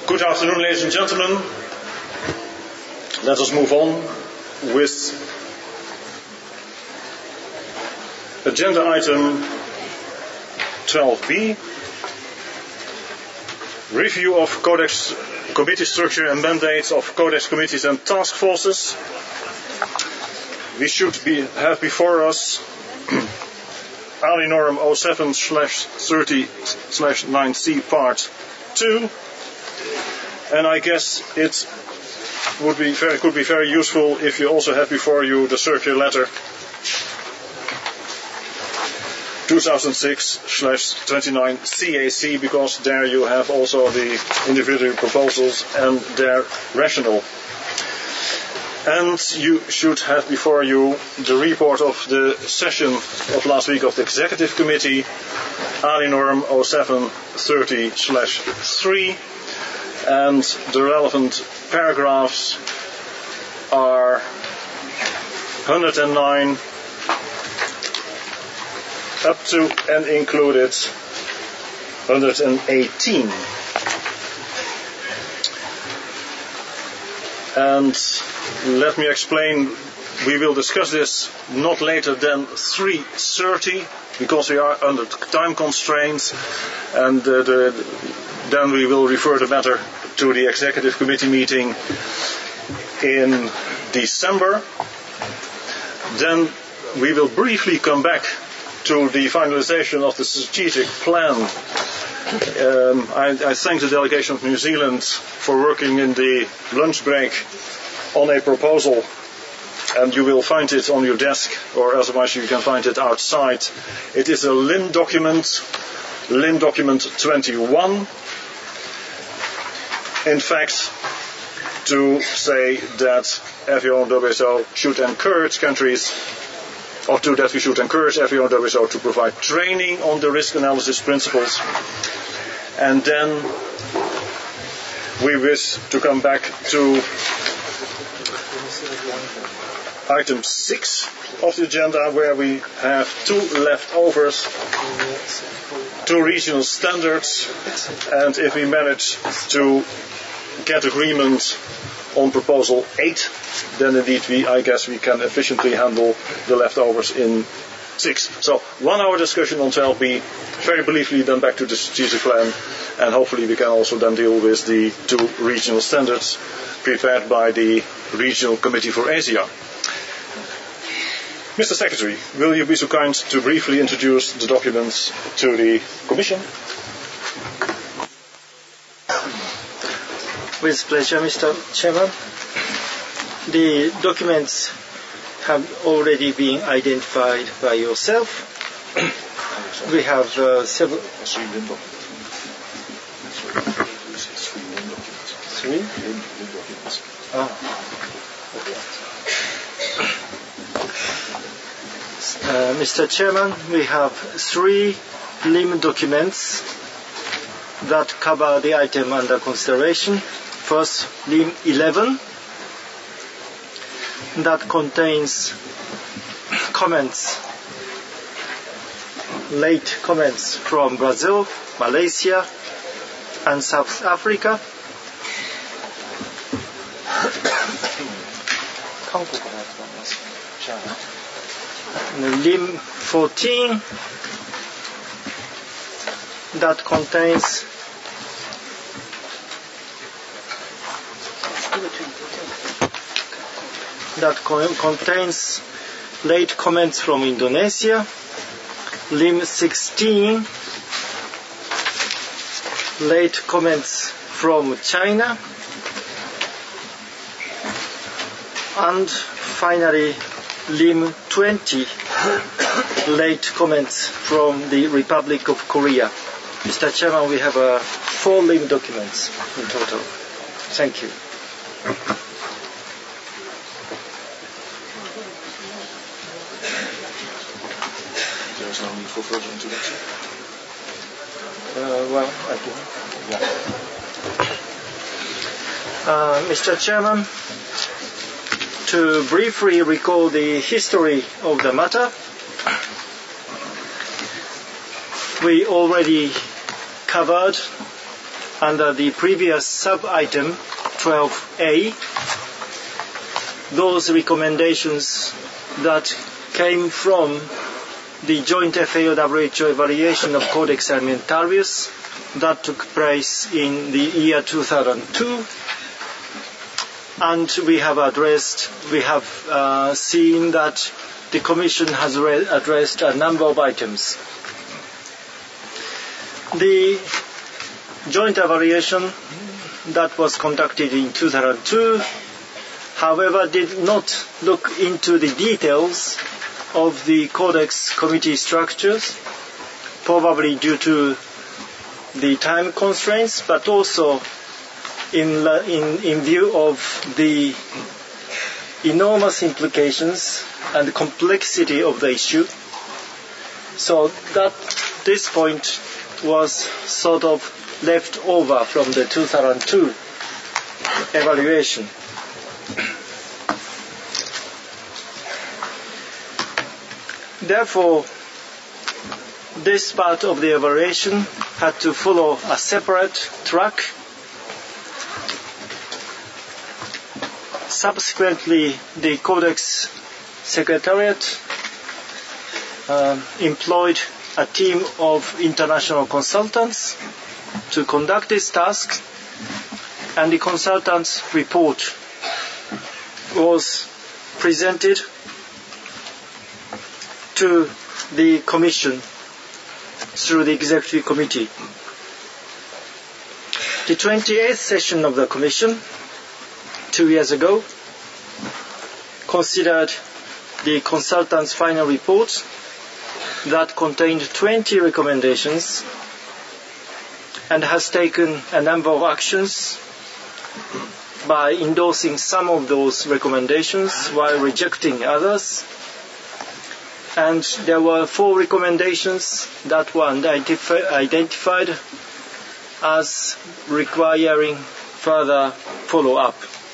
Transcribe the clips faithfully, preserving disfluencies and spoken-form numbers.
Good afternoon, ladies and gentlemen. Let us move on with agenda item twelve B, review of Codex committee structure and mandates of Codex committees and task forces. We should be, have before us Ali Norm oh seven slash thirty slash nine C part two, and I guess it would be very, could be very useful if you also have before you the circular letter two thousand six slash twenty-nine C A C, because there you have also the individual proposals and their rationale. And you should have before you the report of the session of last week of the Executive Committee, Ali Norm oh seven thirty slash three, and the relevant paragraphs are one hundred nine up to and included one hundred eighteen. And let me explain, we will discuss this not later than three thirty, because we are under time constraints, and uh, the, then we will refer the matter to the Executive Committee meeting in December. Then we will briefly come back to the finalization of the strategic plan. Um, I, I thank the delegation of New Zealand for working in the lunch break on a proposal, and you will find it on your desk, or otherwise you can find it outside. It is a L I N document, L I N document twenty-one. In fact, to say that F A O and W S O should encourage countries, or to that we should encourage F A O and W S O to provide training on the risk analysis principles. And then we wish to come back to item six of the agenda, where we have two leftovers, two regional standards, and if we manage to get agreement on proposal eight, then indeed we, I guess we can efficiently handle the leftovers in six. So one hour discussion on twelve B, very briefly then back to the strategic plan, and hopefully we can also then deal with the two regional standards prepared by the Regional Committee for Asia. Mister Secretary, will you be so kind to briefly introduce the documents to the Commission? With pleasure, Mister Chairman. The documents have already been identified by yourself. We have uh, several... Three? Ah. Uh, Mister Chairman, we have three L I M documents that cover the item under consideration. First, L I M eleven, that contains comments, late comments from Brazil, Malaysia, and South Africa. L I M fourteen, that contains that co- contains late comments from Indonesia. L I M sixteen, late comments from China. And finally, L I M twenty, late comments from the Republic of Korea. Mister Chairman, we have uh, four L I M documents in total. Thank you. There's no need for further introduction. Uh, well, I do. Yeah. Uh, Mister Chairman, to briefly recall the history of the matter, we already covered under the previous sub-item twelve A, those recommendations that came from the joint F A O W H O evaluation of Codex Alimentarius that took place in the year two thousand two. And we have addressed, we have uh, seen that the Commission has re- addressed a number of items. The joint evaluation that was conducted in two thousand two, however, did not look into the details of the Codex committee structures, probably due to the time constraints, but also in, in, in view of the enormous implications and complexity of the issue. So that this point was sort of left over from the two thousand two evaluation. Therefore, this part of the evaluation had to follow a separate track. Subsequently, the Codex Secretariat uh, employed a team of international consultants to conduct this task, and the consultants' report was presented to the Commission through the Executive Committee. The twenty-eighth session of the Commission, two years ago, considered the consultants' final report that contained twenty recommendations and has taken a number of actions by endorsing some of those recommendations while rejecting others. And there were four recommendations that were identifi- identified as requiring further follow-up.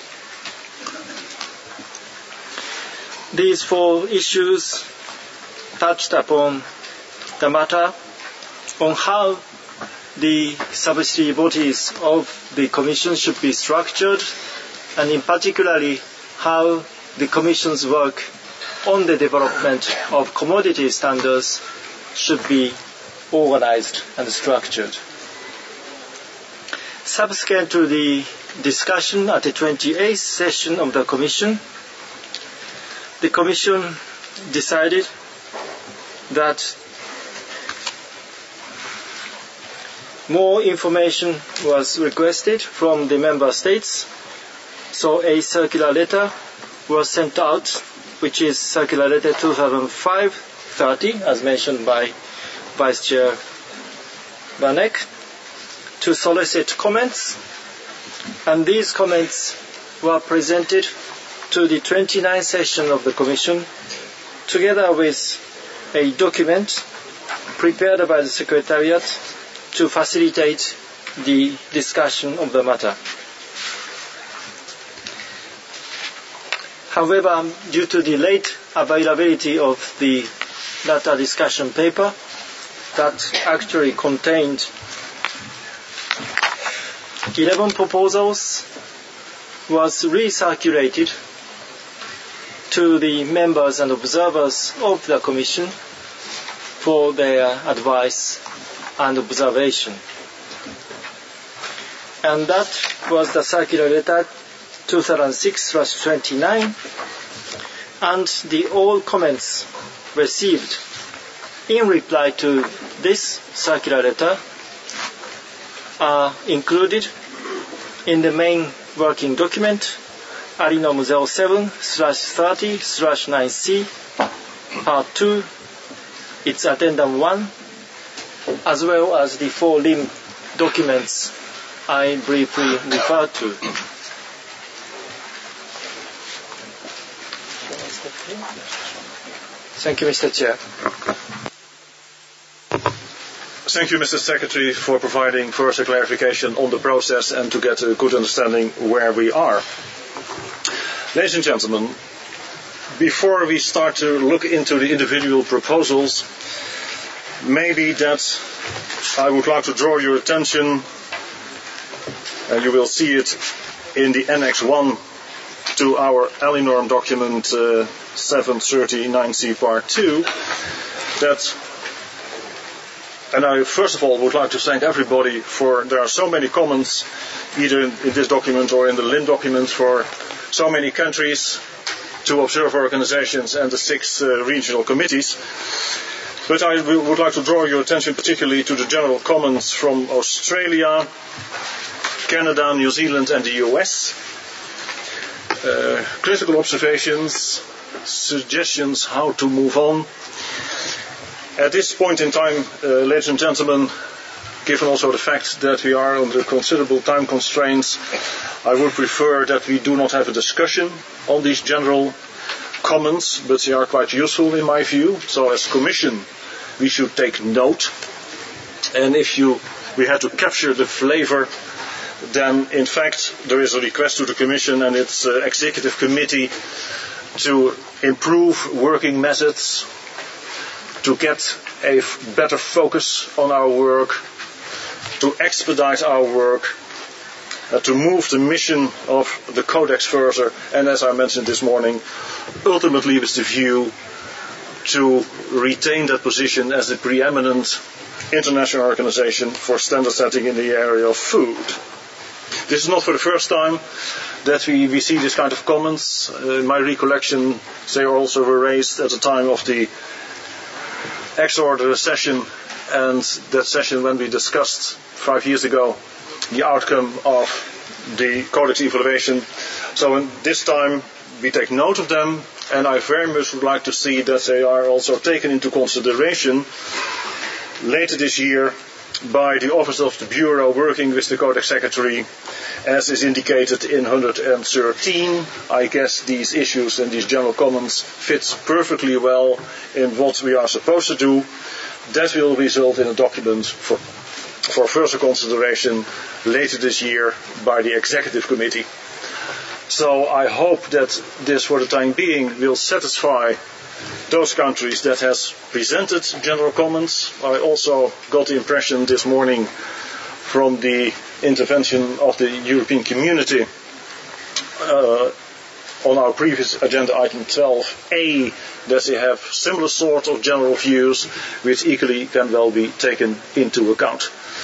These four issues touched upon the matter on how the subsidiary bodies of the Commission should be structured, and in particularly how the Commission's work on the development of commodity standards should be organized and structured. Subsequent to the discussion at the twenty-eighth session of the Commission, the Commission decided that more information was requested from the member states, so a circular letter was sent out, which is Circular Letter two thousand five thirty, as mentioned by Vice Chair Vanek, to solicit comments, and these comments were presented to the twenty-ninth session of the Commission, together with a document prepared by the Secretariat to facilitate the discussion of the matter. However, due to the late availability of the data discussion paper that actually contained eleven proposals, was recirculated to the members and observers of the Commission for their advice and observation. And that was the Circular Letter two thousand six dash twenty-nine, and the all comments received in reply to this circular letter are included in the main working document, Alinom zero seven slash thirty slash nine C, Part two, its Addendum one, as well as the four limb documents I briefly referred to. Thank you, Mister Chair. Thank you, Mister Secretary, for providing further clarification on the process and to get a good understanding where we are. Ladies and gentlemen, before we start to look into the individual proposals, maybe that I would like to draw your attention And you will see it in the Annex one to our ALINORM document uh, seven thirty-nine C Part two, that, and I first of all would like to thank everybody for, there are so many comments, either in, in this document or in the L I N document, for so many countries, two observer organizations and the six uh, regional committees. But I would like to draw your attention particularly to the general comments from Australia, Canada, New Zealand and the U S. Uh, critical observations, suggestions how to move on. At this point in time, uh, ladies and gentlemen, given also the fact that we are under considerable time constraints, I would prefer that we do not have a discussion on these general comments, but they are quite useful in my view. So as Commission, we should take note. And if you, we had to capture the flavor, then in fact there is a request to the Commission and its uh, Executive Committee to improve working methods, to get a f- better focus on our work, to expedite our work, uh, to move the mission of the Codex further, and as I mentioned this morning, ultimately with the view to retain that position as the preeminent international organization for standard setting in the area of food. This is not for the first time that we, we see this kind of comments. Uh, in my recollection, they also were raised at the time of the extraordinary session, and that session when we discussed five years ago the outcome of the Codex evaluation. So in this time we take note of them, and I very much would like to see that they are also taken into consideration later this year by the Office of the Bureau working with the Codex Secretary, as is indicated in one hundred thirteen. I guess these issues and these general comments fit perfectly well in what we are supposed to do. That will result in a document for, for further consideration later this year by the Executive Committee. So I hope that this, for the time being, will satisfy those countries that has presented general comments. I also got the impression this morning from the intervention of the European Community uh, on our previous agenda item twelve A that they have similar sort of general views which equally can well be taken into account.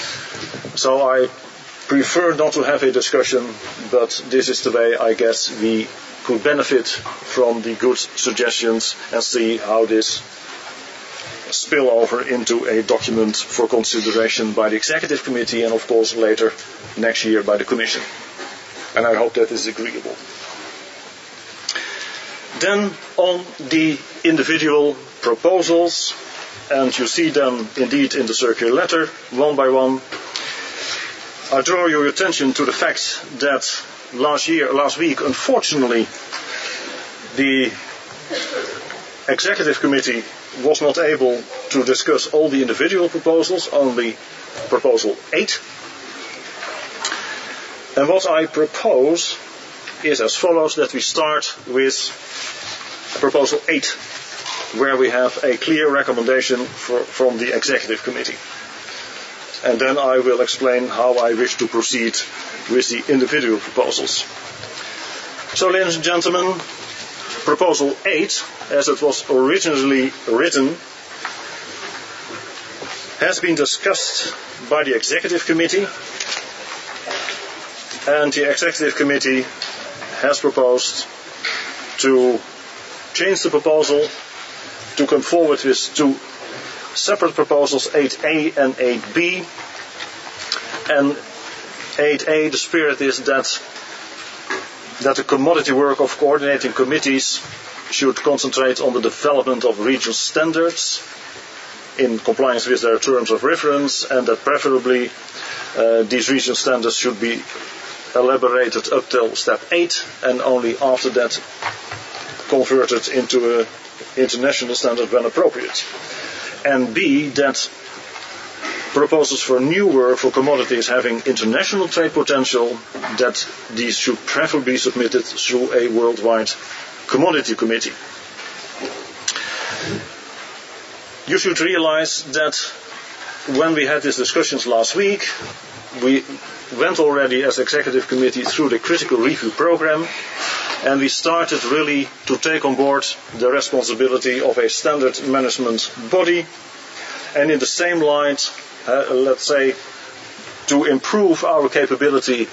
So I prefer not to have a discussion, but this is the way I guess we could benefit from the good suggestions and see how this spill over into a document for consideration by the Executive Committee and of course later next year by the Commission. And I hope that is agreeable. Then on the individual proposals, and you see them indeed in the circular letter one by one, I draw your attention to the fact that last year, last week, unfortunately, the Executive Committee was not able to discuss all the individual proposals, only proposal eight. And what I propose is as follows, that we start with proposal eight, where we have a clear recommendation for, from the Executive Committee. And then I will explain how I wish to proceed with the individual proposals. So, ladies and gentlemen, proposal eight, as it was originally written, has been discussed by the Executive Committee, and the Executive Committee has proposed to change the proposal, to come forward with two separate proposals, eight A and eight B. And eight A, the spirit is that that the commodity work of coordinating committees should concentrate on the development of regional standards in compliance with their terms of reference, and that preferably uh, these regional standards should be elaborated up till step eight, and only after that converted into an international standard when appropriate. And B, that proposals for new work for commodities having international trade potential, that these should preferably be submitted through a worldwide commodity committee. You should realize that when we had these discussions last week, we went already as executive committee through the critical review program, and we started really to take on board the responsibility of a standard management body, and in the same light, uh, let's say, to improve our capability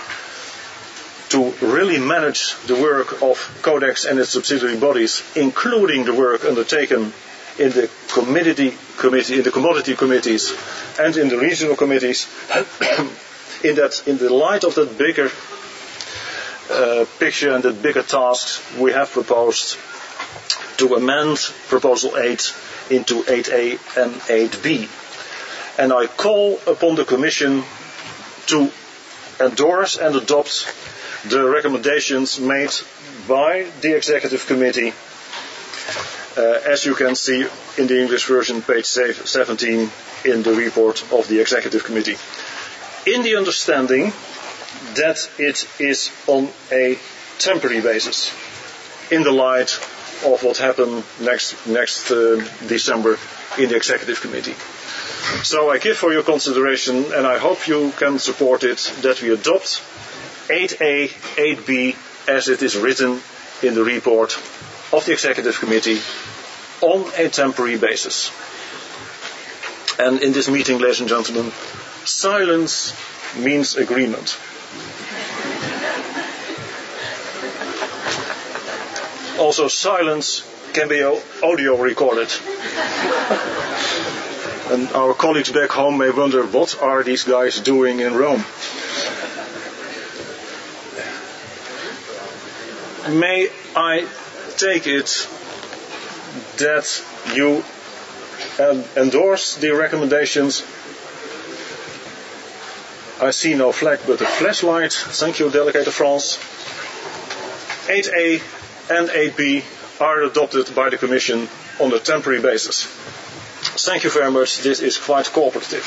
to really manage the work of Codex and its subsidiary bodies, including the work undertaken in the committee, committee, in the commodity committees and in the regional committees. in that, in the light of that bigger uh, picture and that bigger tasks, we have proposed to amend Proposal eight into eight A and eight B. And I call upon the Commission to endorse and adopt the recommendations made by the Executive Committee, uh, as you can see in the English version, page seventeen, in the report of the Executive Committee, in the understanding that it is on a temporary basis, in the light of what happened next, next uh, December in the Executive Committee. So I give for your consideration, and I hope you can support it, that we adopt eight A, eight B, as it is written in the report of the Executive Committee, on a temporary basis. And in this meeting, ladies and gentlemen, silence means agreement. Also, silence can be audio recorded. And our colleagues back home may wonder, what are these guys doing in Rome? May I take it that you um, endorse the recommendations? I see no flag but a flashlight. Thank you, Delegate of France. eight A and eight B are adopted by the Commission on a temporary basis. Thank you very much. This is quite cooperative.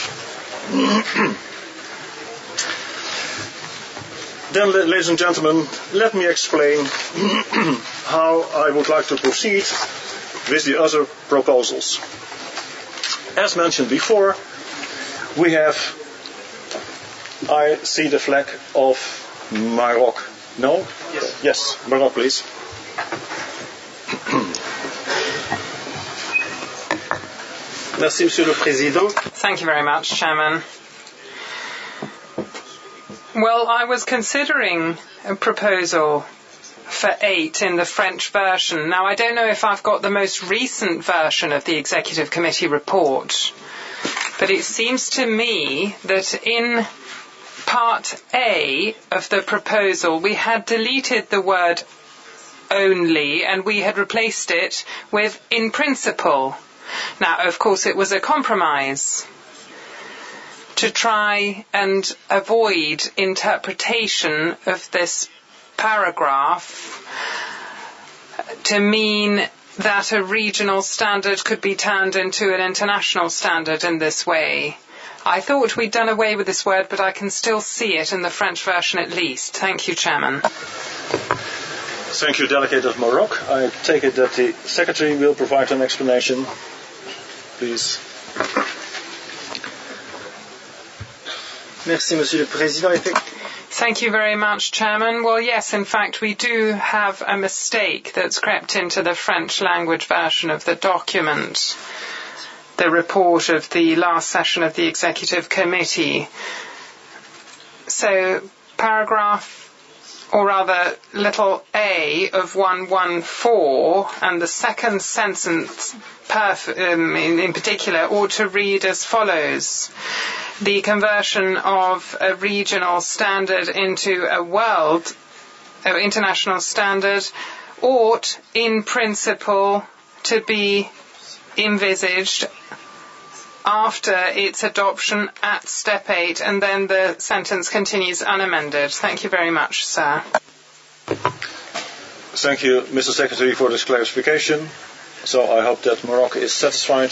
Then, ladies and gentlemen, let me explain how I would like to proceed with the other proposals. As mentioned before, we have, I see the flag of Maroc. No? Yes. Yes, Maroc, please. Merci, Monsieur le Président. Thank you very much, Chairman. Well, I was considering a proposal for eight in the French version. Now, I don't know if I've got the most recent version of the Executive Committee report, but it seems to me that in Part A of the proposal, we had deleted the word only and we had replaced it with in principle. Now, of course, it was a compromise to try and avoid interpretation of this paragraph to mean that a regional standard could be turned into an international standard in this way. I thought we'd done away with this word, but I can still see it in the French version at least. Thank you, Chairman. Thank you, Delegate of Maroc. I take it that the Secretary will provide an explanation. Please. Merci, Monsieur le Président. Thank you very much, Chairman. Well, yes, in fact, we do have a mistake that's crept into the French language version of the document, the report of the last session of the Executive Committee. So, paragraph, or rather, little a of one fourteen, and the second sentence perf- um, in, in particular ought to read as follows. The conversion of a regional standard into a world, uh, international standard, ought, in principle, to be envisaged after its adoption at step eight, and then the sentence continues unamended. Thank you very much, sir. Thank you, Mister Secretary, for this clarification. So I hope that Morocco is satisfied.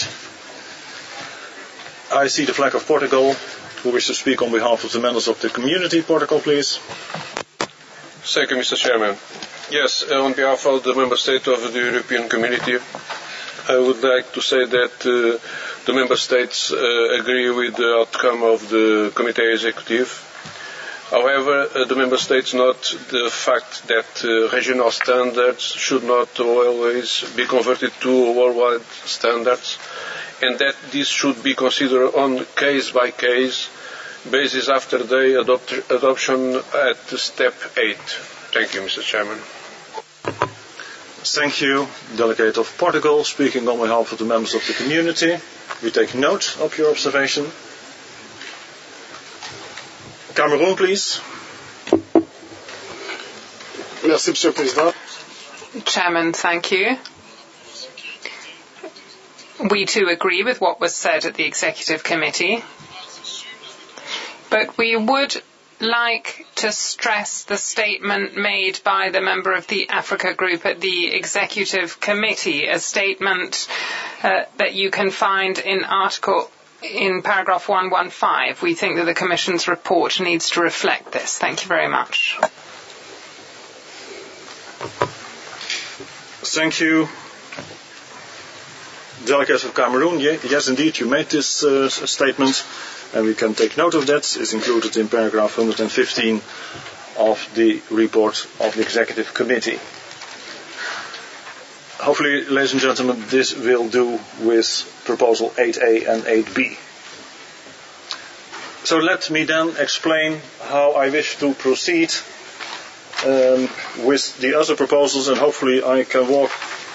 I see the flag of Portugal. Who wishes to speak on behalf of the members of the community? Portugal, please. Thank you, Mister Chairman. Yes, uh, on behalf of the member state of the European Community, I would like to say that uh, the member states uh, agree with the outcome of the committee executive However, uh, the Member States note the fact that uh, regional standards should not always be converted to worldwide standards, and that this should be considered on case-by-case basis after the adopt- adoption at step eight. Thank you, Mister Chairman. Thank you, Delegate of Portugal, speaking on behalf of the members of the community. We take note of your observation. Cameroon, please. Merci, Monsieur le Président. Chairman, thank you. We too agree with what was said at the Executive Committee, but we would like to stress the statement made by the member of the Africa Group at the Executive Committee, a statement uh, that you can find in Article in paragraph one fifteen. We think that the Commission's report needs to reflect this. Thank you very much. Thank you, Delegate of Cameroon. Yes, indeed, you made this uh, statement, and we can take note of that. It's included in paragraph one hundred fifteen of the report of the Executive Committee. Hopefully, ladies and gentlemen, this will do with proposal eight A and eight B. So let me then explain how I wish to proceed um, with the other proposals, and hopefully I can walk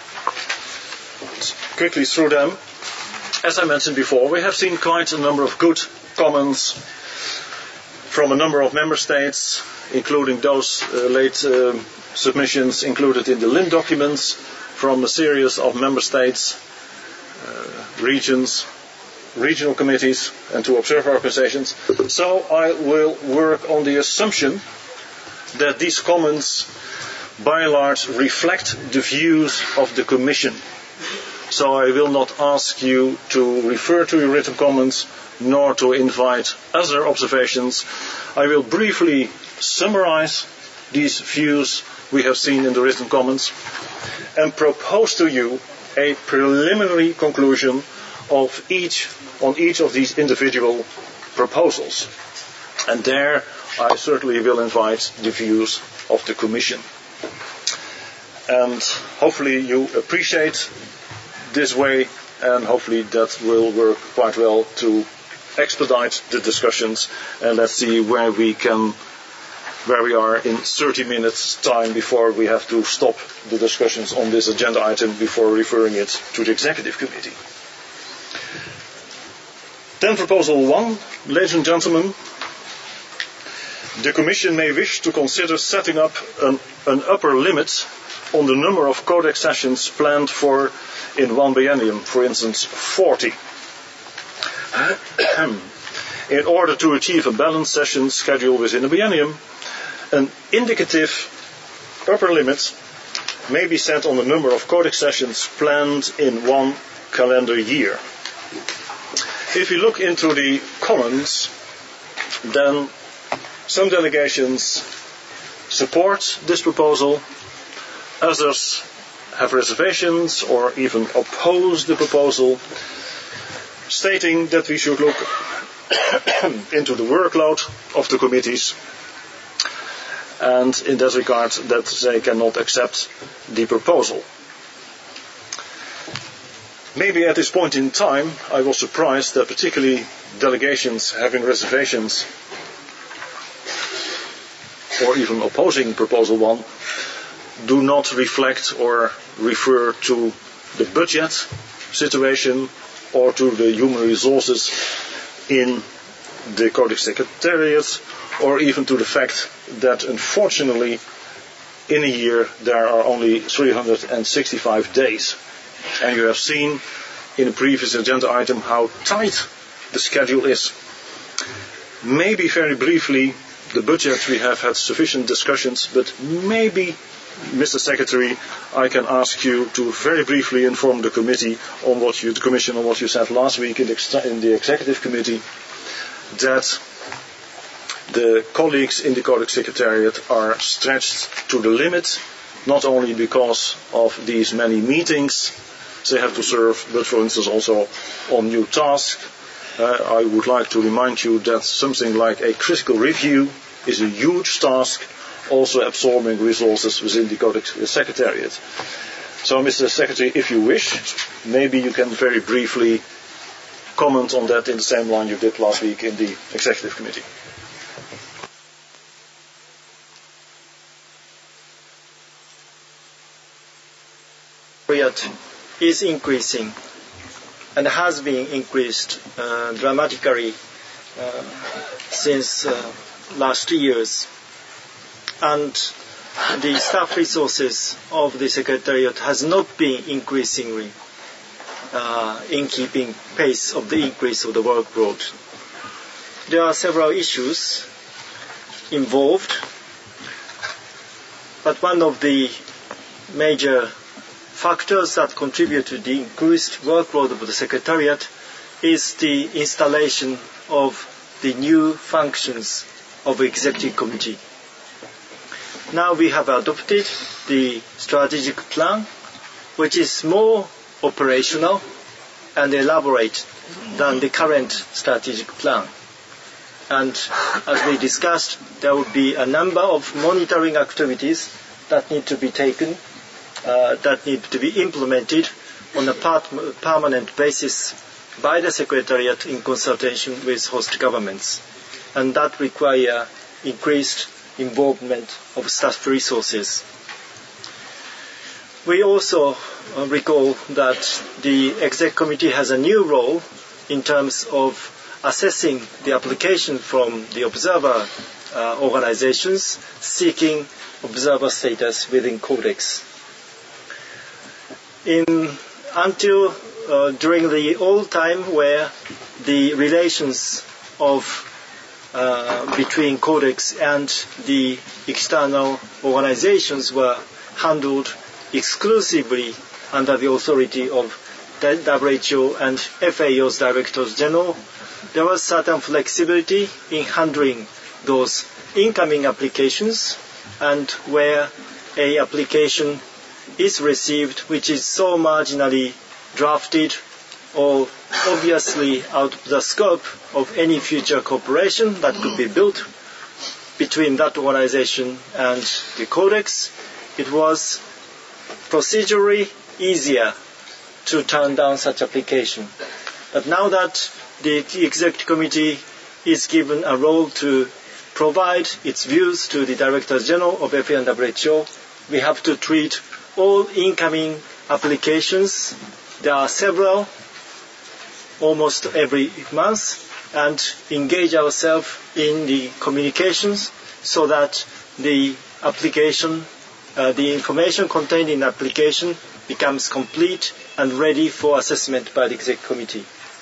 quickly through them. As I mentioned before, we have seen quite a number of good comments from a number of member states, including those uh, late uh, submissions included in the L I M documents from a series of member states, uh, regions, regional committees, and two observer organizations. So I will work on the assumption that these comments by and large reflect the views of the Commission. So I will not ask you to refer to your written comments nor to invite other observations. I will briefly summarize these views we have seen in the written comments and propose to you a preliminary conclusion of each on each of these individual proposals. And there I certainly will invite the views of the Commission. And hopefully you appreciate this way, and hopefully that will work quite well to expedite the discussions. And let's see where we can where we are in thirty minutes time before we have to stop the discussions on this agenda item before referring it to the Executive Committee. Then proposal one, ladies and gentlemen, the Commission may wish to consider setting up an, an upper limit on the number of codex sessions planned for in one biennium, for instance forty. In order to achieve a balanced session schedule within a biennium, an indicative upper limit may be set on the number of codex sessions planned in one calendar year. If you look into the comments, then some delegations support this proposal, others have reservations or even oppose the proposal, stating that we should look into the workload of the committees, and in that regard that they cannot accept the proposal. Maybe at this point in time I was surprised that particularly delegations having reservations or even opposing proposal one do not reflect or refer to the budget situation or to the human resources in the Codex Secretariat, or even to the fact that unfortunately in a year there are only three hundred sixty-five days. And you have seen in a previous agenda item how tight the schedule is. Maybe very briefly, the budget, we have had sufficient discussions, but maybe, Mister Secretary, I can ask you to very briefly inform the committee on what you, the Commission, on what you said last week in the, in the Executive Committee, that the colleagues in the Codex Secretariat are stretched to the limit, not only because of these many meetings they have to serve, but for instance also on new tasks. Uh, I would like to remind you that something like a critical review is a huge task, also absorbing resources within the Codex Secretariat. So, Mister Secretary, if you wish, maybe you can very briefly comment on that in the same line you did last week in the Executive Committee. Is increasing and has been increased uh, dramatically uh, since uh, last years, and the staff resources of the Secretariat has not been increasingly uh, in keeping pace of the increase of the workload. There are several issues involved, but one of the major factors that contribute to the increased workload of the Secretariat is the installation of the new functions of the Executive Committee. Now we have adopted the strategic plan, which is more operational and elaborate than the current strategic plan. And as we discussed, there will be a number of monitoring activities that need to be taken Uh, that need to be implemented on a part, permanent basis by the Secretariat in consultation with host governments, and that require increased involvement of staff resources. We also uh, recall that the Exec Committee has a new role in terms of assessing the application from the observer uh, organizations seeking observer status within Codex. In, until uh, during the old time where the relations of uh, between Codex and the external organizations were handled exclusively under the authority of the W H O and F A O's Directors General, there was certain flexibility in handling those incoming applications, and where a application is received which is so marginally drafted or obviously out of the scope of any future cooperation that could be built between that organization and the Codex, it was procedurally easier to turn down such application. But now that the Executive Committee is given a role to provide its views to the Directors General of F A O and W H O, we have to treat all incoming applications. There are several, almost every month, and engage ourselves in the communications so that the application, uh, the information contained in the application becomes complete and ready for assessment by the Executive Committee.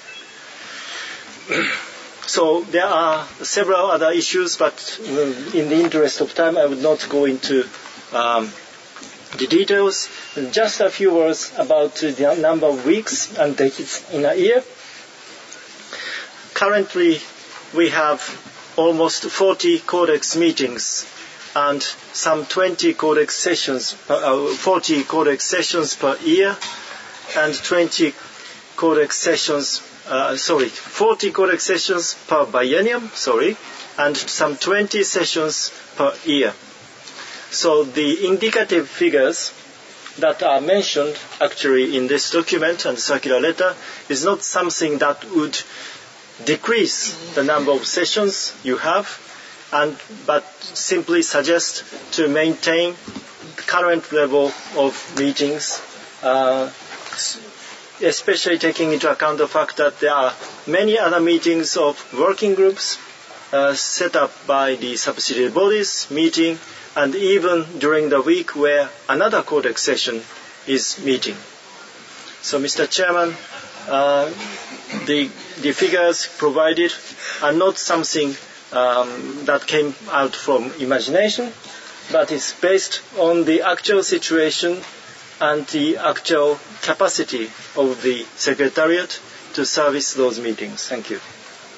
So there are several other issues, but in the interest of time, I would not go into um, the details. Just a few words about the number of weeks and days in a year. Currently, we have almost forty Codex meetings and some twenty Codex sessions, per, uh, forty Codex sessions per year, and twenty Codex sessions, uh, sorry, forty Codex sessions per biennium, sorry, and some twenty sessions per year. So the indicative figures that are mentioned actually in this document and circular letter is not something that would decrease the number of sessions you have, and but simply suggest to maintain the current level of meetings, uh, especially taking into account the fact that there are many other meetings of working groups uh, set up by the subsidiary bodies meeting, and even during the week where another Codex session is meeting. So, Mister Chairman, uh, the, the figures provided are not something um, that came out from imagination, but it's based on the actual situation and the actual capacity of the Secretariat to service those meetings. Thank you.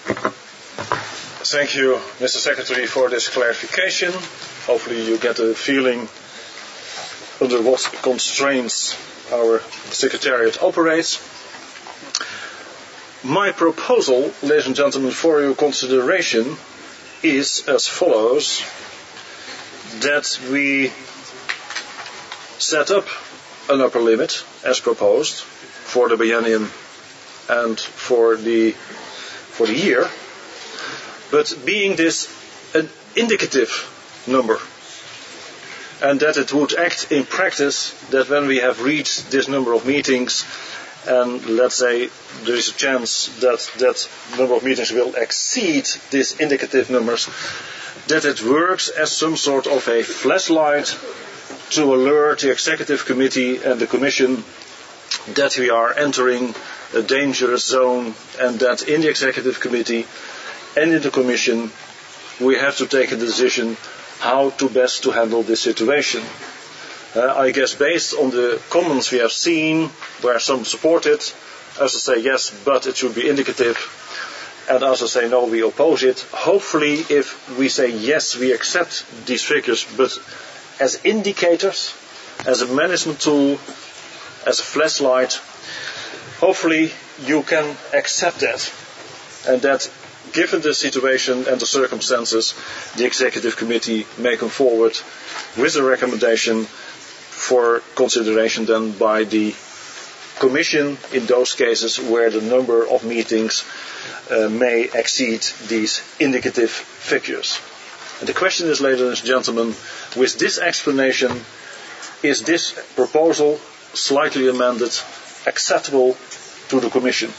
Thank you, Mister Secretary, for this clarification. Hopefully you get a feeling under what constraints our Secretariat operates. My proposal, ladies and gentlemen, for your consideration is as follows, that we set up an upper limit as proposed for the biennium and for the for the year, but being this an indicative number, and that it would act in practice that when we have reached this number of meetings, and let's say there is a chance that that number of meetings will exceed these indicative numbers, that it works as some sort of a flashlight to alert the executive committee and the commission that we are entering a dangerous zone, and that in the executive committee and in the commission we have to take a decision how to best to handle this situation. Uh, I guess based on the comments we have seen, where some support it, others say yes, but it should be indicative, and others say no, we oppose it. Hopefully, if we say yes, we accept these figures, but as indicators, as a management tool, as a flashlight, hopefully you can accept that, and that given the situation and the circumstances, the executive committee may come forward with a recommendation for consideration then by the commission in those cases where the number of meetings uh, may exceed these indicative figures. And the question is, ladies and gentlemen, with this explanation, is this proposal, slightly amended, acceptable to the commission?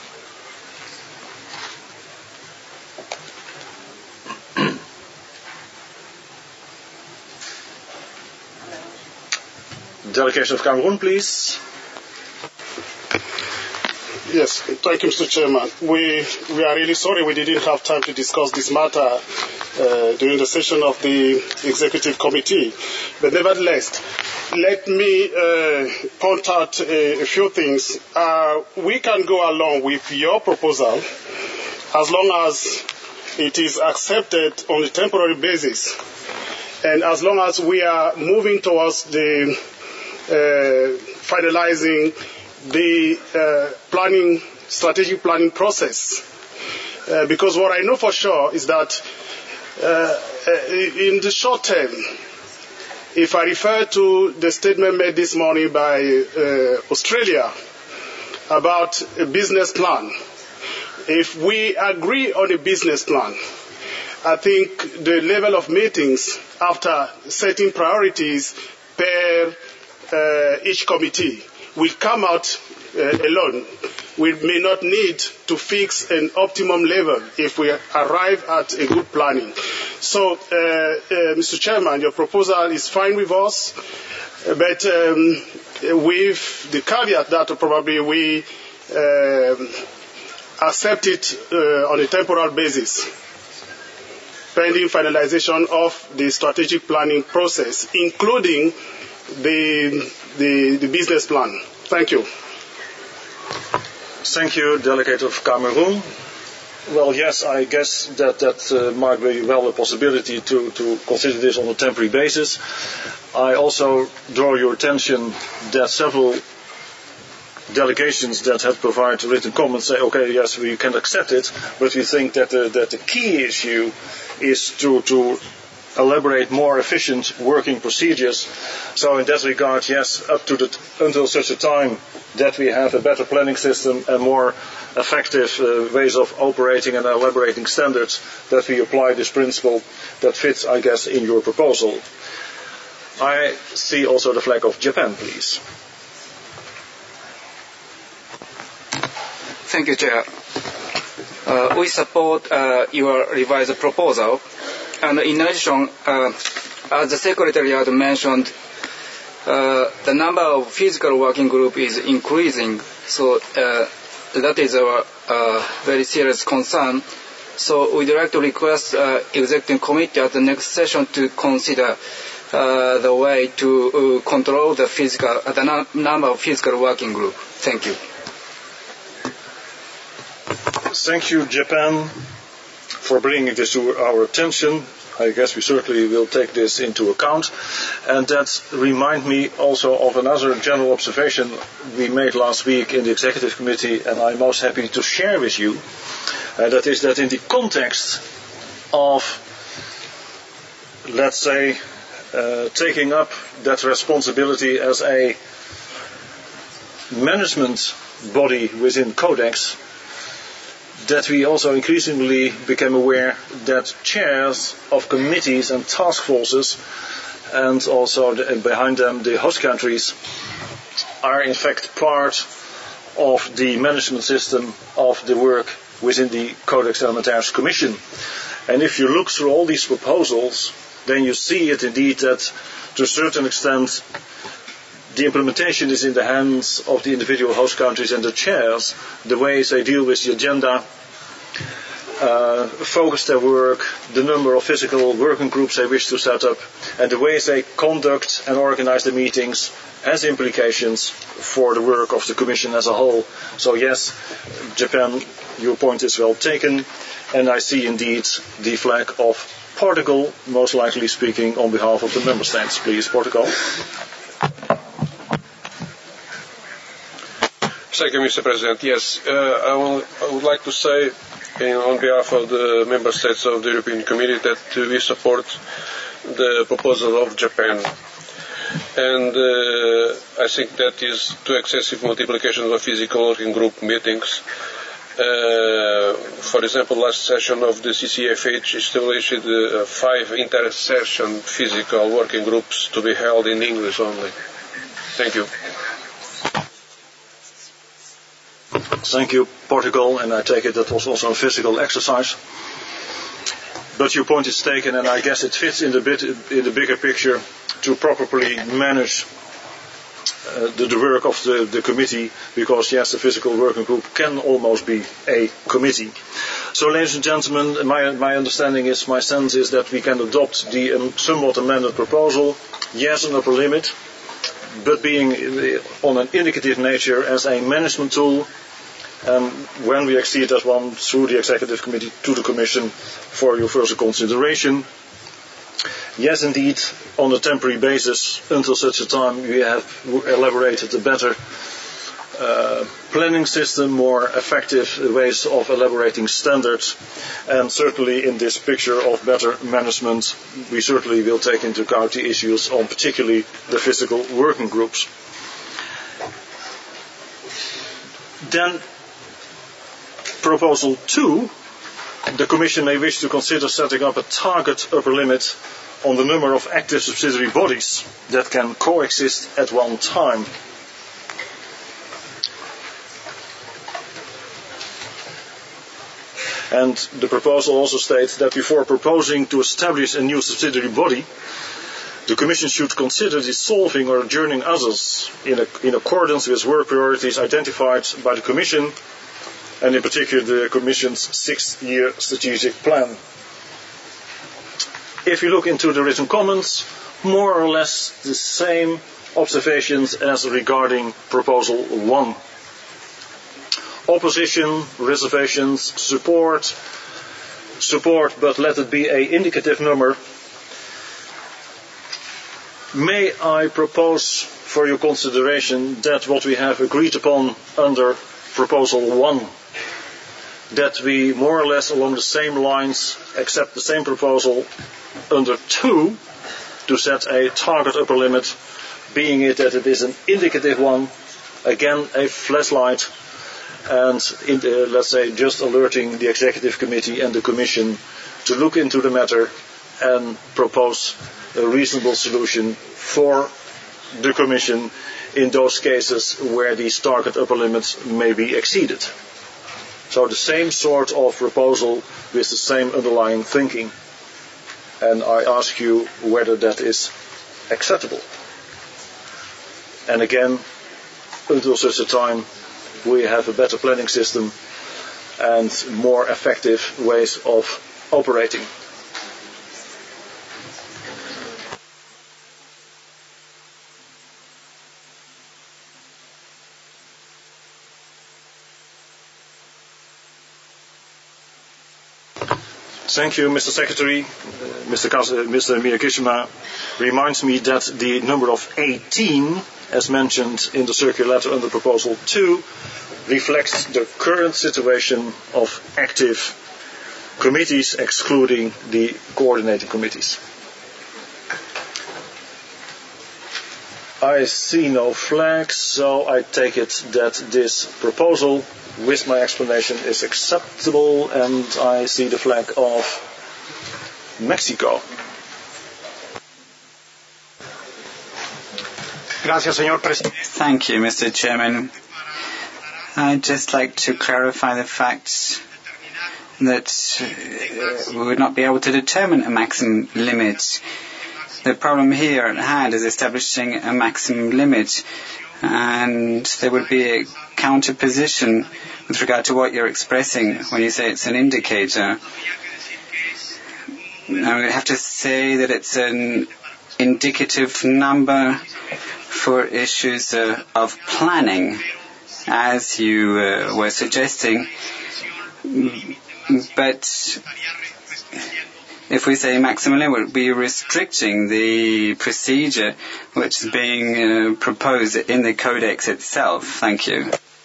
Delegation of Cameroon, please. Yes, thank you, Mister Chairman. We we are really sorry we didn't have time to discuss this matter uh, during the session of the Executive Committee. But nevertheless, let me uh, point out a, a few things. Uh, we can go along with your proposal as long as it is accepted on a temporary basis, and as long as we are moving towards the uh, finalizing the uh, planning, strategic planning process. Uh, because what I know for sure is that uh, in the short term, if I refer to the statement made this morning by uh, Australia about a business plan, if we agree on a business plan, I think the level of meetings after setting priorities per uh, each committee will come out uh, alone. We may not need to fix an optimum level if we arrive at a good planning. So, uh, uh, Mister Chairman, your proposal is fine with us, but um, with the caveat that probably we uh, accept it uh, on a temporal basis, pending finalization of the strategic planning process, including the, the, the business plan. Thank you. Thank you, Delegate of Cameroon. Well, yes, I guess that that uh, might be well a possibility to, to consider this on a temporary basis. I also draw your attention that several delegations that have provided written comments say, okay, yes, we can accept it, but we think that the, that the key issue is to, to elaborate more efficient working procedures. So in that regard, yes, up to the, until such a time that we have a better planning system and more effective uh, ways of operating and elaborating standards, that we apply this principle that fits, I guess, in your proposal. I see also the flag of Japan, please. Thank you, Chair. Uh, we support uh, your revised proposal. And in addition, uh, as the Secretariat mentioned, uh, the number of physical working group is increasing. So uh, that is our uh, very serious concern. So we'd like to request uh, Executive Committee at the next session to consider uh, the way to uh, control the physical, uh, the n- number of physical working group. Thank you. Thank you, Japan, for bringing this to our attention. I guess we certainly will take this into account. And that reminds me also of another general observation we made last week in the Executive Committee, and I'm most happy to share with you. Uh, that is that in the context of let's say, uh, taking up that responsibility as a management body within Codex, that we also increasingly became aware that chairs of committees and task forces, and also the, and behind them the host countries, are in fact part of the management system of the work within the Codex Alimentarius Commission. And if you look through all these proposals, then you see it indeed that to a certain extent the implementation is in the hands of the individual host countries and the chairs, the ways they deal with the agenda, uh, focus their work, the number of physical working groups they wish to set up, and the ways they conduct and organize the meetings has implications for the work of the Commission as a whole. So yes, Japan, your point is well taken, and I see indeed the flag of Portugal, most likely speaking on behalf of the member states. Please, Portugal. Thank you, Mister President. Yes, uh, I, will, I would like to say in, on behalf of the member states of the European Community that uh, we support the proposal of Japan. And uh, I think that is too excessive multiplication of physical working group meetings. Uh, for example, last session of the C C F H established uh, five inter-session physical working groups to be held in English only. Thank you. Thank you, Portugal, and I take it that was also a physical exercise. But your point is taken, and I guess it fits in the bit in the bigger picture to properly manage uh, the, the work of the, the committee, because yes, the physical working group can almost be a committee. So, ladies and gentlemen, my, my understanding is, my sense is that we can adopt the um, somewhat amended proposal. Yes, an upper limit, but being on an indicative nature as a management tool, and when we exceed that one through the Executive Committee to the Commission for your further consideration. Yes, indeed, on a temporary basis, until such a time we have elaborated a better uh, planning system, more effective ways of elaborating standards, and certainly in this picture of better management, we certainly will take into account the issues on particularly the physical working groups. Then, Proposal two, the Commission may wish to consider setting up a target upper limit on the number of active subsidiary bodies that can coexist at one time. And the proposal also states that before proposing to establish a new subsidiary body, the Commission should consider dissolving or adjourning others in, a, in accordance with work priorities identified by the Commission, and in particular the Commission's six-year strategic plan. If you look into the written comments, more or less the same observations as regarding Proposal one. Opposition, reservations, support, support, but let it be an indicative number. May I propose for your consideration that what we have agreed upon under Proposal one, that we more or less along the same lines accept the same proposal under two, to set a target upper limit, being it that it is an indicative one, again a flashlight, and in the, let's say just alerting the Executive Committee and the Commission to look into the matter and propose a reasonable solution for the Commission in those cases where these target upper limits may be exceeded. So the same sort of proposal with the same underlying thinking. And I ask you whether that is acceptable. And again, until such a time, we have a better planning system and more effective ways of operating. Thank you, Mister Secretary. Uh, Mister Kas- uh, Mister Miyakishima reminds me that the number of eighteen, as mentioned in the circular letter under Proposal two, reflects the current situation of active committees, excluding the coordinating committees. I see no flags, so I take it that this proposal with my explanation is acceptable, and I see the flag of Mexico. Gracias, señor presidente. Thank you, Mister Chairman. I'd just like to clarify the fact that uh, we would not be able to determine a maximum limit. The problem here at hand is establishing a maximum limit, and there would be a counterposition with regard to what you're expressing when you say it's an indicator. I would have to say that it's an indicative number for issues uh, of planning, as you uh, were suggesting. But if we say maximum limit, we'd be restricting the procedure which is being uh, proposed in the Codex itself. Thank you.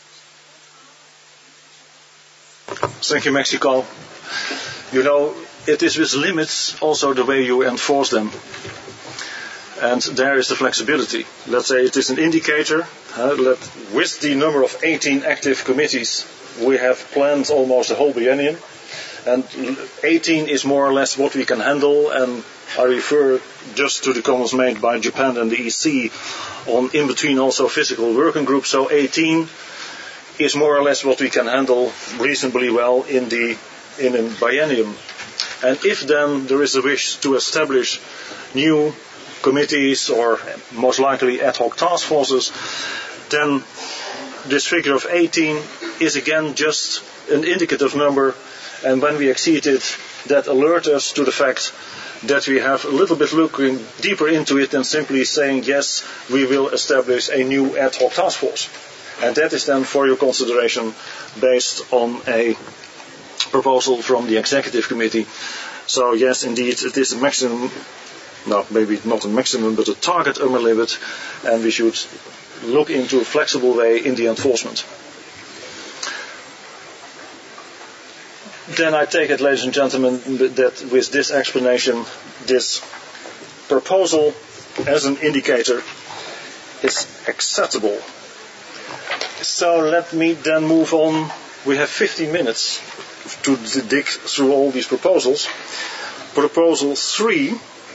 Thank you, Mexico. You know, it is with limits also the way you enforce them. And there is the flexibility. Let's say it is an indicator. Uh, let, with the number of eighteen active committees, we have planned almost a whole biennium. And eighteen is more or less what we can handle, and I refer just to the comments made by Japan and the E C on in between also physical working groups. So eighteen is more or less what we can handle reasonably well in the in a biennium. And if then there is a wish to establish new committees or most likely ad hoc task forces, then this figure of eighteen is again just an indicative number. And when we exceed it, that alerts us to the fact that we have a little bit looking deeper into it than simply saying, yes, we will establish a new ad hoc task force. And that is then for your consideration based on a proposal from the Executive Committee. So yes, indeed, it is a maximum, no, maybe not a maximum, but a target upper limit, and we should look into a flexible way in the enforcement. Then I take it, ladies and gentlemen, that with this explanation, this proposal as an indicator is acceptable. So let me then move on. We have fifteen minutes to dig through all these proposals. Proposal three.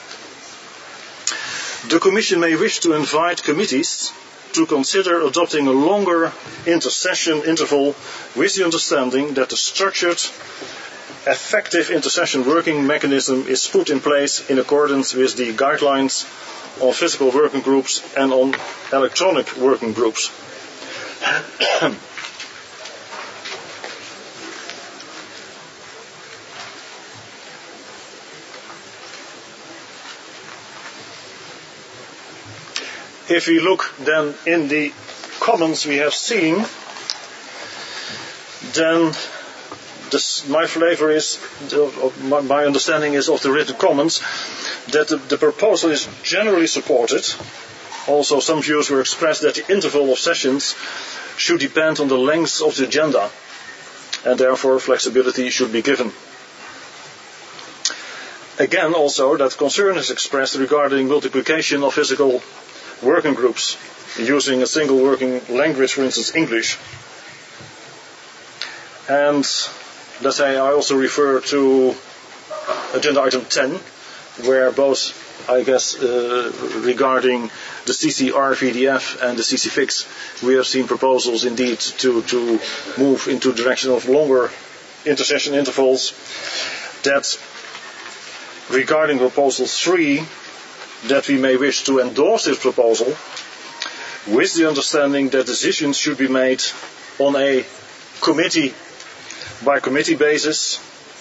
The Commission may wish to invite committees to consider adopting a longer intersession interval with the understanding that the structured, effective intersession working mechanism is put in place in accordance with the guidelines on physical working groups and on electronic working groups. If we look then in the comments we have seen, then this, my flavor is, my, my understanding is of the written comments, that the, the proposal is generally supported. Also, some views were expressed that the interval of sessions should depend on the length of the agenda, and therefore flexibility should be given. Again, also, that concern is expressed regarding multiplication of physical working groups using a single working language, for instance, English. And let's say I also refer to agenda item ten, where both, I guess, uh, regarding the C C R V D F and the C C Fix, we have seen proposals indeed to, to move into the direction of longer intersession intervals. That regarding proposal three, that we may wish to endorse this proposal with the understanding that decisions should be made on a committee by committee basis,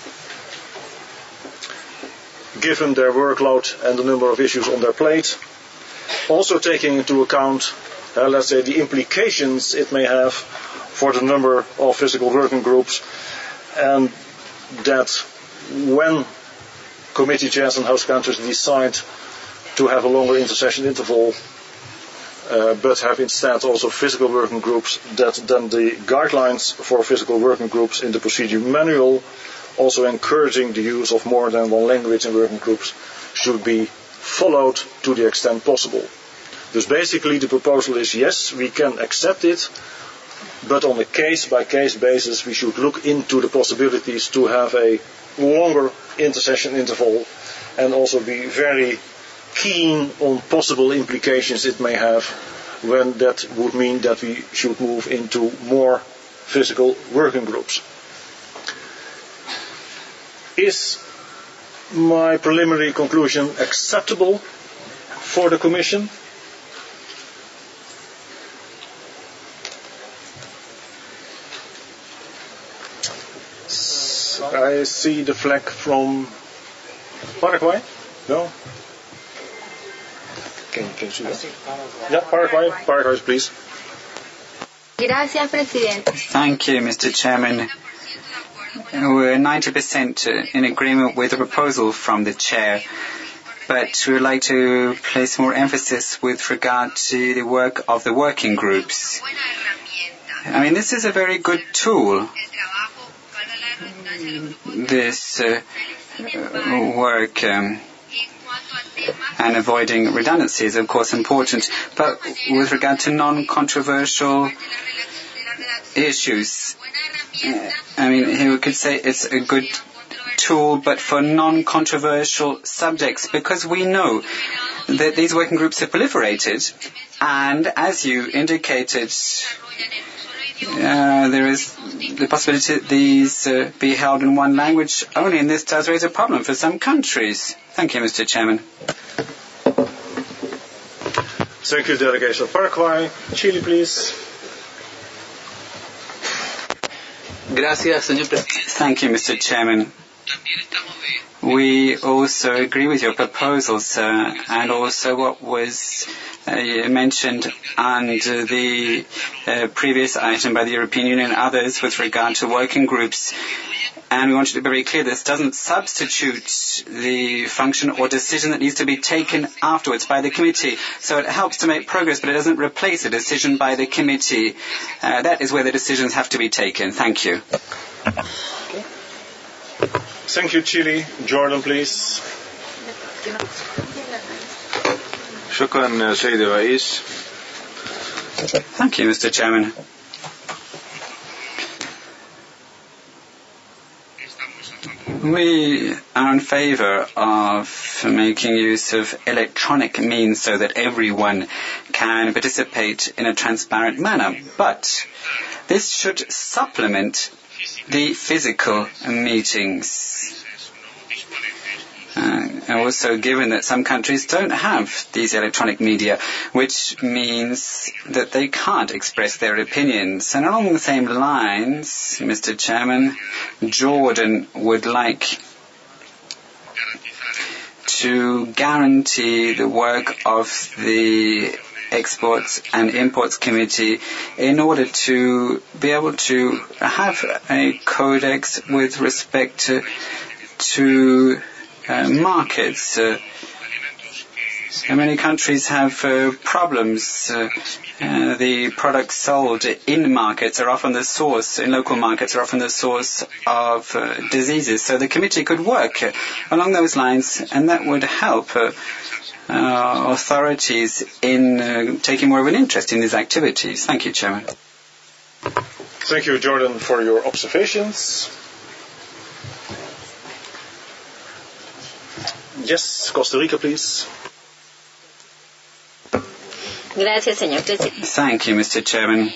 given their workload and the number of issues on their plate, also taking into account, uh, let's say, the implications it may have for the number of physical working groups, and that when committee chairs and house counters decide to have a longer intersession interval, uh, but have instead also physical working groups, that then the guidelines for physical working groups in the procedure manual, also encouraging the use of more than one language in working groups, should be followed to the extent possible. Dus basically the proposal is yes, we can accept it, but on a case-by-case basis we should look into the possibilities to have a longer intersession interval and also be very keen on possible implications it may have when that would mean that we should move into more physical working groups. Is my preliminary conclusion acceptable for the Commission? I see the flag from Paraguay. No? Can, can you see that? Yeah, Paraguay. Paraguay, please. Gracias, Presidente. Thank you, Mister Chairman. We're ninety percent in agreement with the proposal from the Chair, but we would like to place more emphasis with regard to the work of the working groups. I mean, this is a very good tool. This uh, work um, and avoiding redundancy is, of course, important. But with regard to non-controversial issues, uh, I mean, here we could say it's a good tool, but for non-controversial subjects, because we know that these working groups have proliferated, and as you indicated, Uh, there is the possibility that these uh, be held in one language only, and this does raise a problem for some countries. Thank you, Mister Chairman. Thank you, Delegation of Paraguay. Chile, please. Gracias, señor presidente. Thank you, Mister Chairman. We also agree with your proposal, sir, and also what was uh, mentioned under the uh, previous item by the European Union and others with regard to working groups. And we want to be very clear, this doesn't substitute the function or decision that needs to be taken afterwards by the committee. So it helps to make progress, but it doesn't replace a decision by the committee. Uh, that is where the decisions have to be taken. Thank you. Thank you, Chile. Jordan, please. شكرا سيد الرئيس. Thank you, Mister Chairman. We are in favour of making use of electronic means so that everyone can participate in a transparent manner. But this should supplement the physical meetings. Uh, and also given that some countries don't have these electronic media, which means that they can't express their opinions. And along the same lines, Mister Chairman, Jordan would like to guarantee the work of the Exports and Imports Committee in order to be able to have a codex with respect to, to uh, markets. Uh, many countries have uh, problems. Uh, uh, the products sold in markets are often the source, in local markets are often the source of uh, diseases. So the committee could work uh, along those lines, and that would help uh, Uh, authorities in uh, taking more of an interest in these activities. Thank you, Chairman. Thank you, Jordan, for your observations. Yes, Costa Rica, please. Gracias, señor presidente. Thank you, Mister Chairman.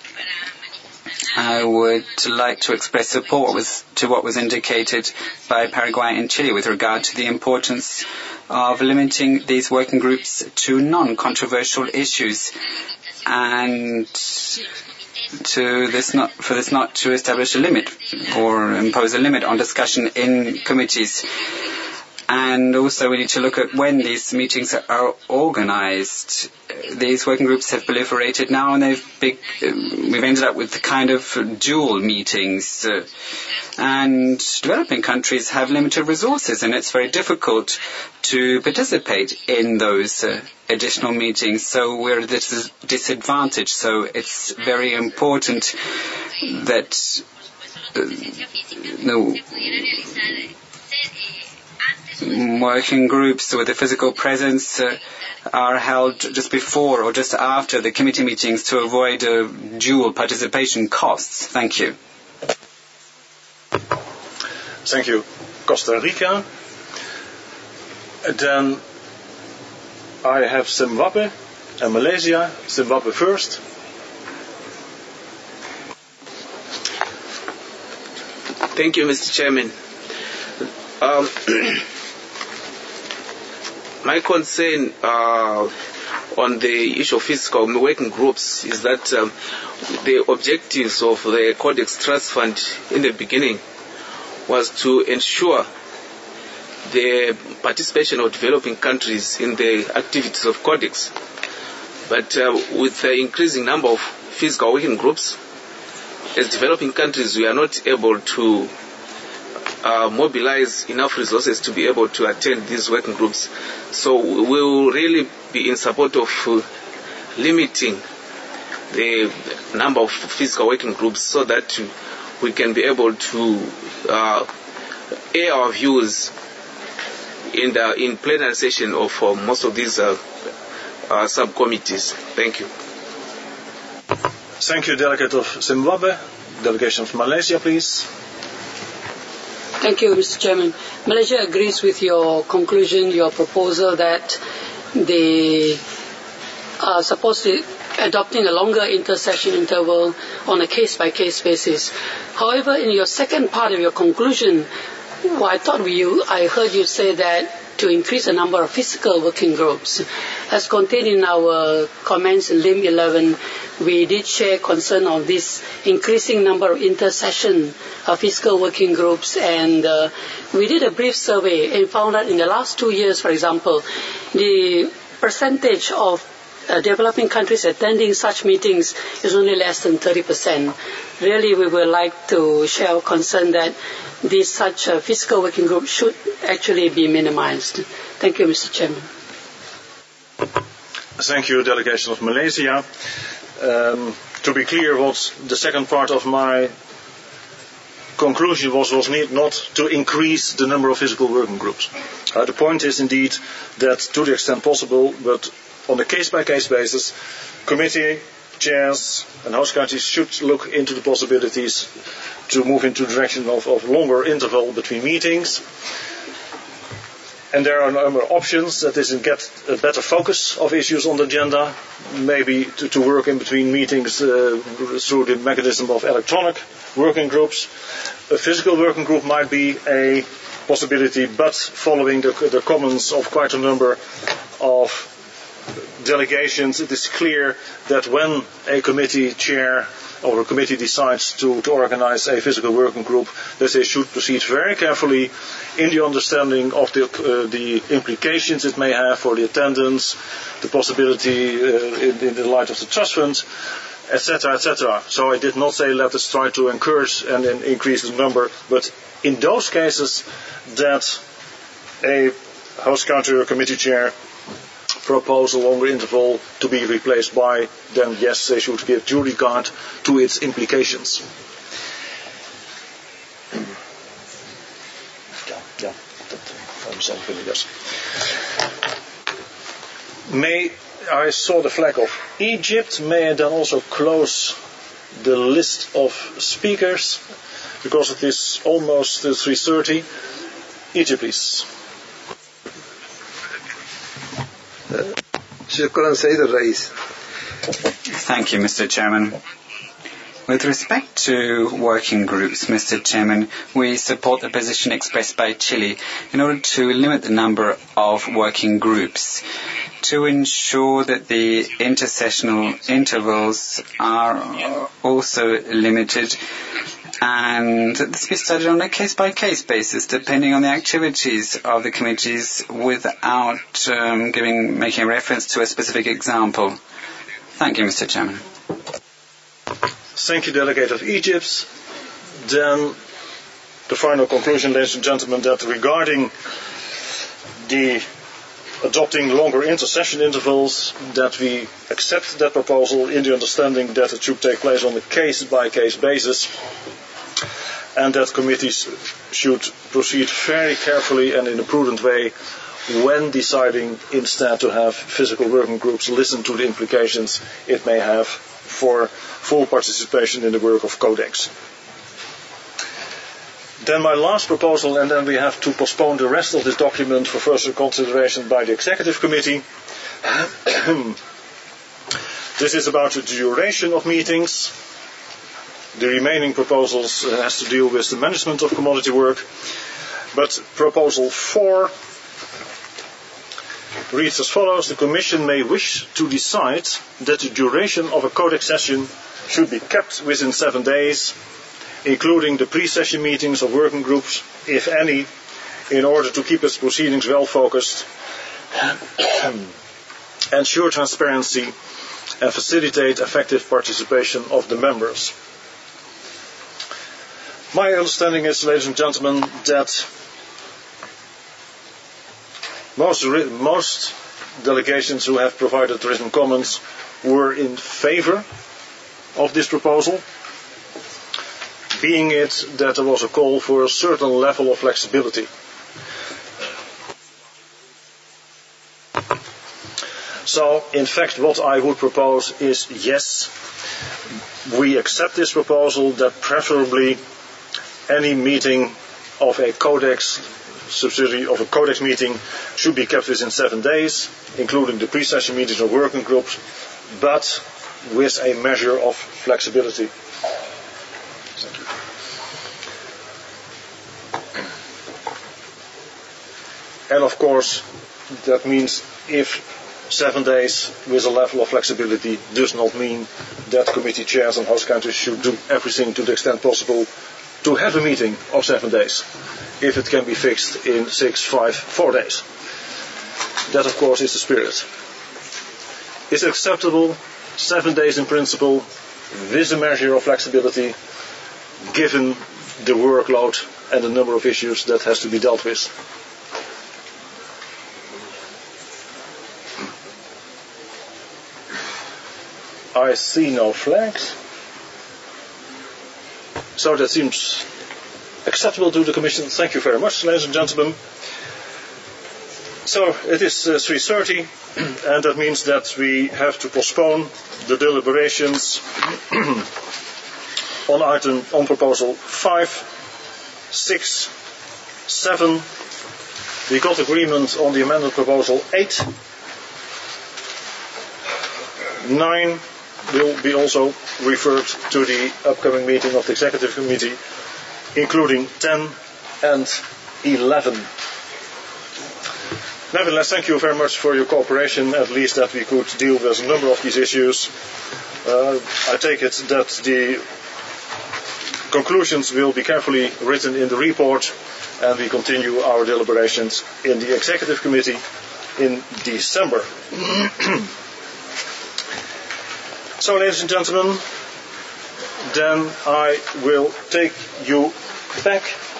I would like to express support was, to what was indicated by Paraguay and Chile with regard to the importance of limiting these working groups to non-controversial issues, and to this not, for this not to establish a limit or impose a limit on discussion in committees. And also we need to look at when these meetings are organized. These working groups have proliferated now, and they've big, we've ended up with the kind of dual meetings. Uh, and developing countries have limited resources, and it's very difficult to participate in those uh, additional meetings. So we're at a disadvantage. So it's very important that uh, no, working groups with a physical presence uh, are held just before or just after the committee meetings to avoid uh, dual participation costs? Thank you. Thank you. Costa Rica. Then I have Zimbabwe and Malaysia. Zimbabwe first. Thank you, Mister Chairman. Um, my concern uh, on the issue of fiscal working groups is that um, the objectives of the Codex Trust Fund in the beginning was to ensure the participation of developing countries in the activities of Codex. But uh, with the increasing number of fiscal working groups, as developing countries, we are not able to uh, mobilize enough resources to be able to attend these working groups. So we will really be in support of uh, limiting the number of fiscal working groups so that we can be able to uh, air our views in the in plenary session of uh, most of these uh, uh, subcommittees. Thank you. Thank you, Delegate of Zimbabwe. Delegation of Malaysia, please. Thank you, Mister Chairman. Malaysia agrees with your conclusion, your proposal that they are supposed to adopting a longer intersession interval on a case-by-case basis. However, in your second part of your conclusion, well, I thought you, I heard you say that to increase the number of physical working groups. As contained in our comments in L I M eleven, we did share concern of this increasing number of intersession of physical working groups, and uh, we did a brief survey and found that in the last two years, for example, the percentage of uh, developing countries attending such meetings is only less than thirty percent. Really, we would like to share our concern that this such a physical working group should actually be minimized. Thank you, Mister Chairman. Thank you, Delegation of Malaysia. Um, to be clear, what the second part of my conclusion was was need not to increase the number of physical working groups. Uh, the point is indeed that to the extent possible, but on a case-by-case basis, committee chairs and host countries should look into the possibilities to move into the direction of, of longer interval between meetings. And there are a number of options that is to get a better focus of issues on the agenda, maybe to, to work in between meetings uh, through the mechanism of electronic working groups. A physical working group might be a possibility, but following the, the comments of quite a number of delegations, it is clear that when a committee chair or a committee decides to, to organize a physical working group, that they should proceed very carefully in the understanding of the, uh, the implications it may have for the attendance, the possibility uh, in, in the light of the trust fund, et cetera, et cetera. So I did not say let us try to encourage and, and increase the number, but in those cases that a host country or committee chair propose a longer interval to be replaced by, then yes, they should give due regard to its implications. Yeah, yeah, yes. May I saw the flag of Egypt. May I then also close the list of speakers because it is almost three thirty. Egypt, please. Thank you, Mister Chairman. With respect to working groups, Mister Chairman, we support the position expressed by Chile in order to limit the number of working groups to ensure that the intersessional intervals are also limited and this be studied on a case-by-case basis, depending on the activities of the committees, without um, giving making reference to a specific example. Thank you, Mister Chairman. Thank you, Delegate of Egypt. Then the final conclusion, ladies and gentlemen, that regarding the adopting longer intersession intervals, that we accept that proposal in the understanding that it should take place on a case-by-case basis. and that committees should proceed very carefully and in a prudent way when deciding instead to have physical working groups listen to the implications it may have for full participation in the work of Codex. Then my last proposal, and then we have to postpone the rest of this document for further consideration by the Executive Committee. This is about the duration of meetings. The remaining proposals uh, has to deal with the management of commodity work. But proposal four reads as follows: the Commission may wish to decide that the duration of a Codex session should be kept within seven days, including the pre-session meetings of working groups, if any, in order to keep its proceedings well focused, ensure transparency, and facilitate effective participation of the members. My understanding is, ladies and gentlemen, that most, most delegations who have provided written comments were in favor of this proposal, being it that there was a call for a certain level of flexibility. So, in fact, what I would propose is, yes, we accept this proposal that preferably any meeting of a Codex, subsidiary of a Codex meeting, should be kept within seven days, including the pre-session meetings of working groups, but with a measure of flexibility. Thank you. And of course, that means if seven days with a level of flexibility does not mean that committee chairs and host countries should do everything to the extent possible to have a meeting of seven days, if it can be fixed in six, five, four days. That, of course, is the spirit. Is it acceptable? Seven days in principle, with a measure of flexibility, given the workload and the number of issues that has to be dealt with. I see no flags. So that seems acceptable to the Commission. Thank you very much, ladies and gentlemen. So it is uh, three thirty, and that means that we have to postpone the deliberations on item on proposal five, six, seven. We got agreement on the amended proposal eight. nine will be also referred to the upcoming meeting of the Executive Committee, including ten and eleven. Nevertheless, thank you very much for your cooperation, at least that we could deal with a number of these issues. Uh, I take it that the conclusions will be carefully written in the report, and we continue our deliberations in the Executive Committee in December. So, ladies and gentlemen, then I will take you back.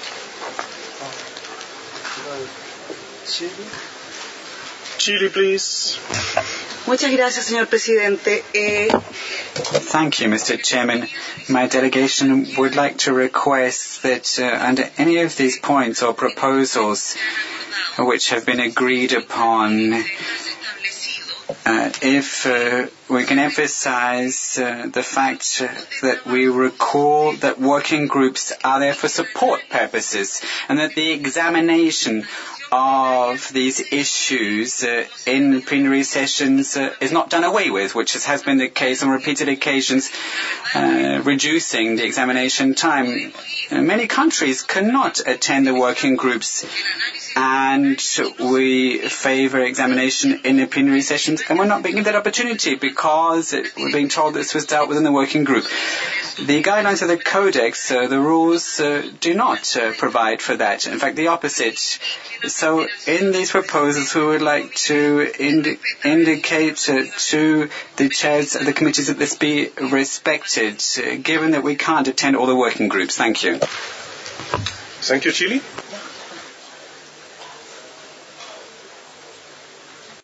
Chile, please. Muchas gracias, señor presidente. Eh... Thank you, Mister Chairman. My delegation would like to request that uh, under any of these points or proposals which have been agreed upon, Uh, if uh, we can emphasize uh, the fact that we recall that working groups are there for support purposes, and that the examination of these issues uh, in plenary sessions uh, is not done away with, which has been the case on repeated occasions, uh, reducing the examination time. Uh, many countries cannot attend the working groups, and we favor examination in the plenary sessions, and we're not being given that opportunity because it, we're being told this was dealt with in the working group. The guidelines of the Codex, uh, the rules, uh, do not uh, provide for that. In fact, the opposite. So in these proposals, we would like to indi- indicate uh, to the chairs of the committees that this be respected, uh, given that we can't attend all the working groups. Thank you. Thank you, Chile.